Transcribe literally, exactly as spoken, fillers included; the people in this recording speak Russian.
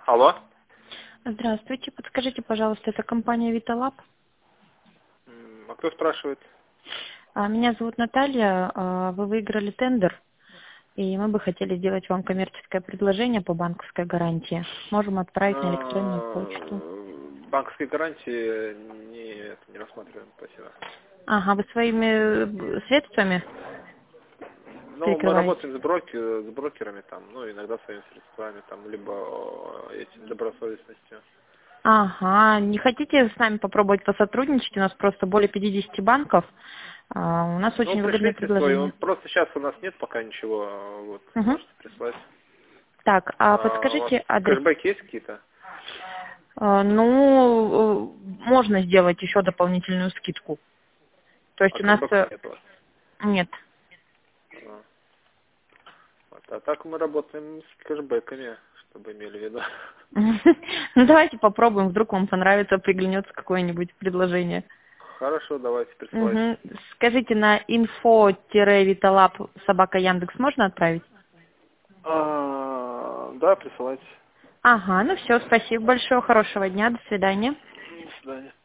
Алло. Здравствуйте. Подскажите, пожалуйста, это компания Виталаб? М, А кто спрашивает? А, Меня зовут Наталья. А, Вы выиграли тендер, и мы бы хотели сделать вам коммерческое предложение по банковской гарантии. Можем отправить на электронную почту. А, Банковские гарантии не, не рассматриваем, спасибо. Ага, вы своими э, средствами Ну, мы прикрываете? работаем с, брокер, с брокерами, там, ну, иногда своими средствами, там, либо э, этим добросовестностью. Ага, не хотите с нами попробовать посотрудничать? У нас просто более пятидесяти банков. А, У нас Ну, очень выгодные пришлите свой. предложения. Просто сейчас у нас нет пока ничего. Вот, Угу. можете прислать. Так, а А у вас подскажите адрес. кэшбэки есть какие-то? А, Ну, э, можно сделать еще дополнительную скидку. То А есть у нас кэшбэков э, нет у вас? нет. А, вот. А так мы работаем с кэшбэками, чтобы имели в виду. Ну давайте попробуем, вдруг вам понравится, приглянется какое-нибудь предложение. Хорошо, давайте присылайте. Мгм. Скажите, на info-vitalab собака Яндекс можно отправить? А, да, присылайте. Ага, ну все, спасибо большое, хорошего дня, до свидания. До свидания.